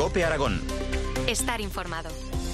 COPE Aragón. Estar informado.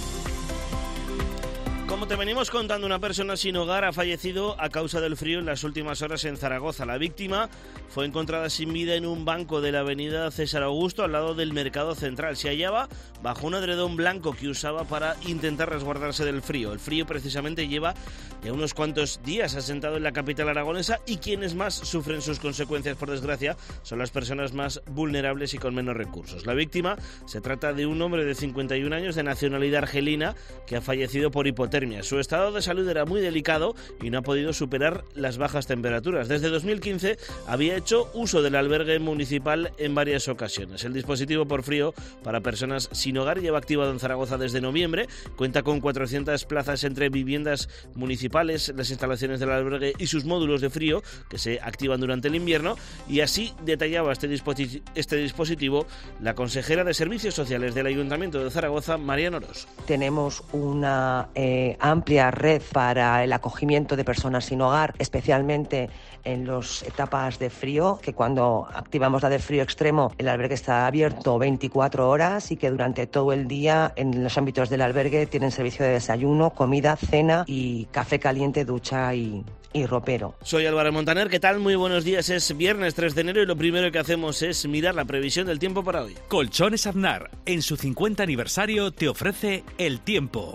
Como te venimos contando, una persona sin hogar ha fallecido a causa del frío en las últimas horas en Zaragoza. La víctima fue encontrada sin vida en un banco de la avenida César Augusto, al lado del Mercado Central. Se hallaba bajo un edredón blanco que usaba para intentar resguardarse del frío. El frío precisamente lleva ya unos cuantos días asentado en la capital aragonesa, y quienes más sufren sus consecuencias, por desgracia, son las personas más vulnerables y con menos recursos. La víctima se trata de un hombre de 51 años de nacionalidad argelina que ha fallecido por hipotermia. Su estado de salud era muy delicado y no ha podido superar las bajas temperaturas. Desde 2015 había hecho uso del albergue municipal en varias ocasiones. El dispositivo por frío para personas sin hogar lleva activado en Zaragoza desde noviembre. Cuenta con 400 plazas entre viviendas municipales, las instalaciones del albergue y sus módulos de frío que se activan durante el invierno. Y así detallaba este dispositivo la consejera de Servicios Sociales del Ayuntamiento de Zaragoza, María Noros. Tenemos una amplia red para el acogimiento de personas sin hogar, especialmente en las etapas de frío, que cuando activamos la de frío extremo, el albergue está abierto 24 horas y que durante todo el día en los ámbitos del albergue tienen servicio de desayuno, comida, cena y café caliente, ducha y ropero. Soy Álvaro Montaner, ¿qué tal? Muy buenos días. Es viernes 3 de enero y lo primero que hacemos es mirar la previsión del tiempo para hoy. Colchones Aznar, en su 50 aniversario, te ofrece el tiempo.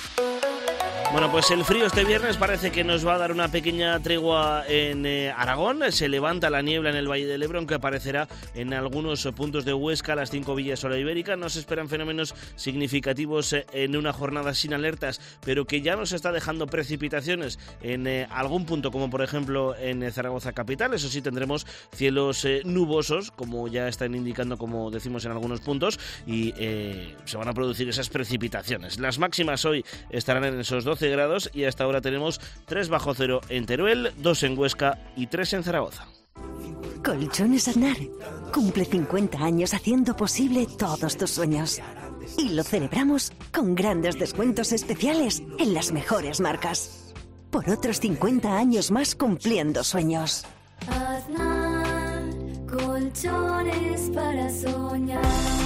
Bueno, pues el frío este viernes parece que nos va a dar una pequeña tregua en Aragón. Se levanta la niebla en el Valle del Ebro, aunque aparecerá en algunos puntos de Huesca, las 5 villas o la Ibérica. No se esperan fenómenos significativos en una jornada sin alertas, pero que ya nos está dejando precipitaciones en algún punto, como por ejemplo en Zaragoza capital. Eso sí, tendremos cielos nubosos, como ya están indicando, como decimos, en algunos puntos, y se van a producir esas precipitaciones. Las máximas hoy estarán en esos 12 grados y hasta ahora tenemos 3 bajo cero en Teruel, 2 en Huesca y 3 en Zaragoza. Colchones Aznar cumple 50 años haciendo posible todos tus sueños. Y lo celebramos con grandes descuentos especiales en las mejores marcas. Por otros 50 años más cumpliendo sueños. Aznar, colchones para soñar.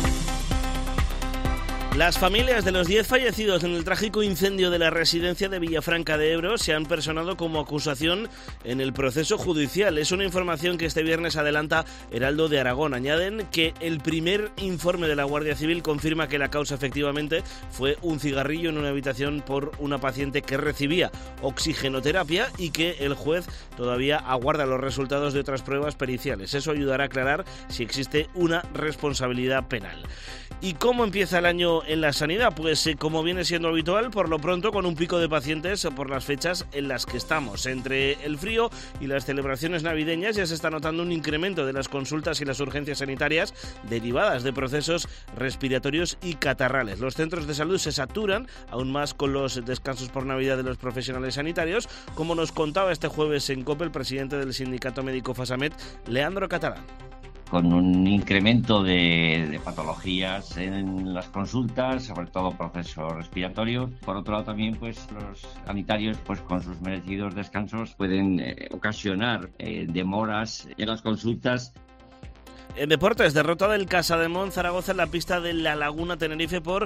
Las familias de los 10 fallecidos en el trágico incendio de la residencia de Villafranca de Ebro se han personado como acusación en el proceso judicial. Es una información que este viernes adelanta Heraldo de Aragón. Añaden que el primer informe de la Guardia Civil confirma que la causa efectivamente fue un cigarrillo en una habitación por una paciente que recibía oxigenoterapia, y que el juez todavía aguarda los resultados de otras pruebas periciales. Eso ayudará a aclarar si existe una responsabilidad penal. ¿Y cómo empieza el año en la sanidad? Pues como viene siendo habitual, por lo pronto con un pico de pacientes por las fechas en las que estamos. Entre el frío y las celebraciones navideñas ya se está notando un incremento de las consultas y las urgencias sanitarias derivadas de procesos respiratorios y catarrales. Los centros de salud se saturan aún más con los descansos por Navidad de los profesionales sanitarios, como nos contaba este jueves en COPE el presidente del sindicato médico Fasamet, Leandro Catalán. Con un incremento de patologías en las consultas, sobre todo procesos respiratorios. Por otro lado también pues los sanitarios pues con sus merecidos descansos pueden ocasionar demoras en las consultas. En deportes, derrota del Casademont Zaragoza en la pista de La Laguna Tenerife por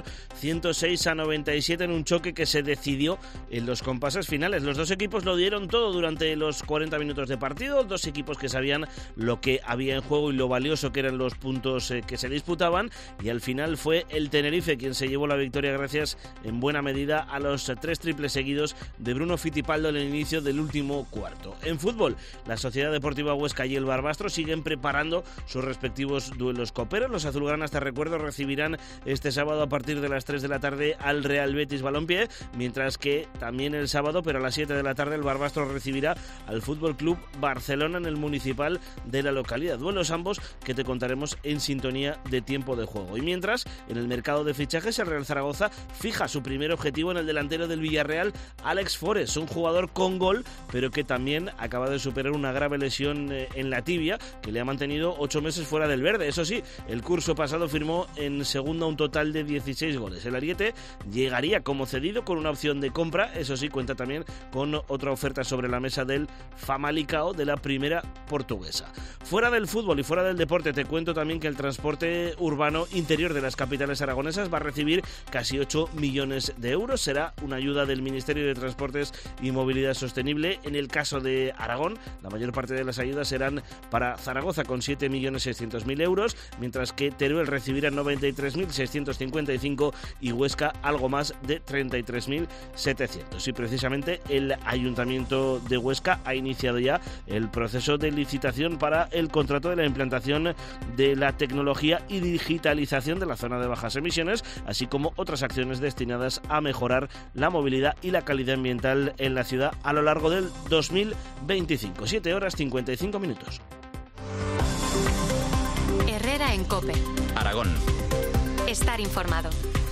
106-97 en un choque que se decidió en los compases finales. Los dos equipos lo dieron todo durante los 40 minutos de partido, dos equipos que sabían lo que había en juego y lo valioso que eran los puntos que se disputaban, y al final fue el Tenerife quien se llevó la victoria gracias en buena medida a los 3 triples seguidos de Bruno Fittipaldo en el inicio del último cuarto. En fútbol, la Sociedad Deportiva Huesca y el Barbastro siguen preparando sus respectivos duelos coperos. Los azulgranas, te recuerdo, recibirán este sábado a partir de las 3 de la tarde al Real Betis Balompié, mientras que también el sábado, pero a las 7 de la tarde, el Barbastro recibirá al Fútbol Club Barcelona en el municipal de la localidad. Duelos ambos que te contaremos en sintonía de tiempo de juego. Y mientras, en el mercado de fichajes, el Real Zaragoza fija su primer objetivo en el delantero del Villarreal, Alex Forés, un jugador con gol, pero que también acaba de superar una grave lesión en la tibia, que le ha mantenido 8 meses fuera del verde. Eso sí, el curso pasado firmó en segunda un total de 16 goles. El ariete llegaría como cedido con una opción de compra. Eso sí, cuenta también con otra oferta sobre la mesa del Famalicão de la primera portuguesa. Fuera del fútbol y fuera del deporte, te cuento también que el transporte urbano interior de las capitales aragonesas va a recibir casi 8 millones de euros. Será una ayuda del Ministerio de Transportes y Movilidad Sostenible. En el caso de Aragón, la mayor parte de las ayudas serán para Zaragoza con 7.600.000 euros, mientras que Teruel recibirá 93.655 y Huesca algo más de 33.700. Y precisamente el Ayuntamiento de Huesca ha iniciado ya el proceso de licitación para el contrato de la implantación de la tecnología y digitalización de la zona de bajas emisiones, así como otras acciones destinadas a mejorar la movilidad y la calidad ambiental en la ciudad a lo largo del 2025. 7 horas 55 minutos. Herrera en COPE. Aragón. Estar informado.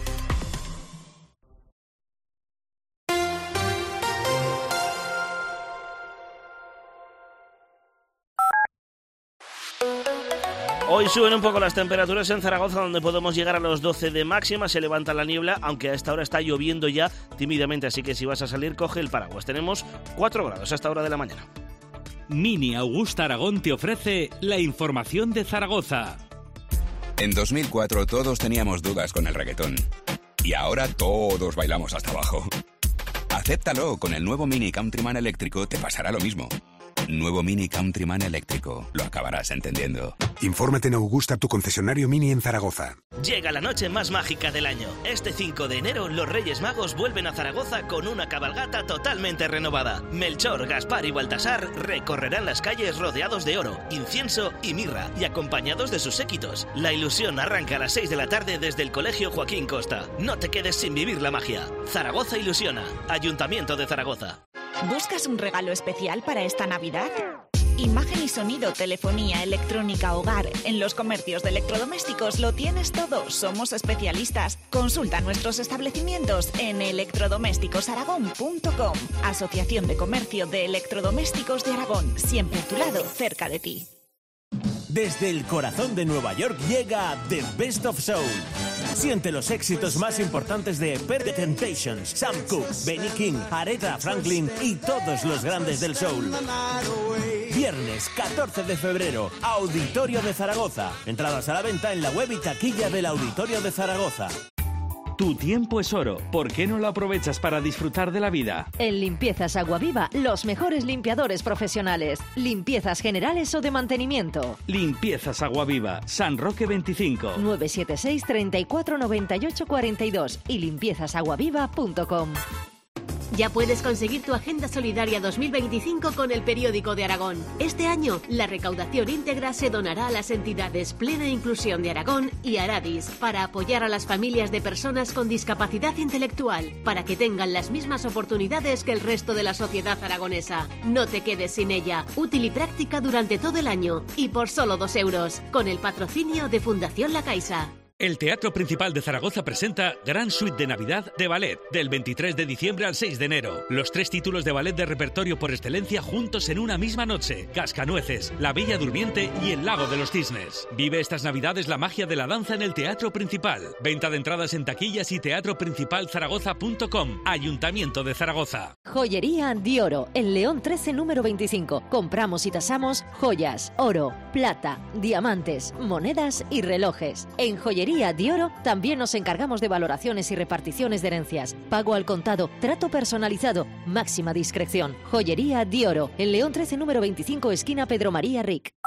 Hoy suben un poco las temperaturas en Zaragoza, donde podemos llegar a los 12 de máxima. Se levanta la niebla, aunque a esta hora está lloviendo ya tímidamente, así que si vas a salir, coge el paraguas. Tenemos 4 grados a esta hora de la mañana. Mini Augusta Aragón te ofrece la información de Zaragoza. En 2004 todos teníamos dudas con el reggaetón. Y ahora todos bailamos hasta abajo. Acéptalo, con el nuevo Mini Countryman eléctrico te pasará lo mismo. Nuevo Mini Countryman eléctrico. Lo acabarás entendiendo. Infórmate en Augusta, tu concesionario Mini en Zaragoza. Llega la noche más mágica del año. Este 5 de enero, los Reyes Magos vuelven a Zaragoza con una cabalgata totalmente renovada. Melchor, Gaspar y Baltasar recorrerán las calles rodeados de oro, incienso y mirra y acompañados de sus séquitos. La ilusión arranca a las 6 de la tarde desde el Colegio Joaquín Costa. No te quedes sin vivir la magia. Zaragoza ilusiona. Ayuntamiento de Zaragoza. ¿Buscas un regalo especial para esta Navidad? Imagen y sonido, telefonía, electrónica, hogar. En los comercios de electrodomésticos lo tienes todo. Somos especialistas. Consulta nuestros establecimientos en electrodomésticosaragón.com. Asociación de Comercio de Electrodomésticos de Aragón. Siempre a tu lado, cerca de ti. Desde el corazón de Nueva York llega The Best of Soul. Siente los éxitos más importantes de The Temptations, Sam Cooke, Benny King, Aretha Franklin y todos los grandes del soul. Viernes 14 de febrero, Auditorio de Zaragoza. Entradas a la venta en la web y taquilla del Auditorio de Zaragoza. Tu tiempo es oro. ¿Por qué no lo aprovechas para disfrutar de la vida? En Limpiezas Aguaviva, los mejores limpiadores profesionales. Limpiezas generales o de mantenimiento. Limpiezas Aguaviva, San Roque 25. 976 34 98 42 y limpiezasaguaviva.com. Ya puedes conseguir tu Agenda Solidaria 2025 con el Periódico de Aragón. Este año, la recaudación íntegra se donará a las entidades Plena Inclusión de Aragón y Aradis para apoyar a las familias de personas con discapacidad intelectual, para que tengan las mismas oportunidades que el resto de la sociedad aragonesa. No te quedes sin ella. Útil y práctica durante todo el año y por solo 2 euros, con el patrocinio de Fundación La Caixa. El Teatro Principal de Zaragoza presenta Gran Suite de Navidad de Ballet, del 23 de diciembre al 6 de enero. Los 3 títulos de ballet de repertorio por excelencia juntos en una misma noche. Cascanueces, La Bella Durmiente y El Lago de los Cisnes. Vive estas Navidades la magia de la danza en el Teatro Principal. Venta de entradas en taquillas y teatroprincipalzaragoza.com. Ayuntamiento de Zaragoza. Joyería Dioro, en León 13, número 25. Compramos y tasamos joyas, oro, plata, diamantes, monedas y relojes. En Joyería Dioro también nos encargamos de valoraciones y reparticiones de herencias. Pago al contado, trato personalizado, máxima discreción. Joyería Dioro, en León 13, número 25, esquina Pedro María Ric.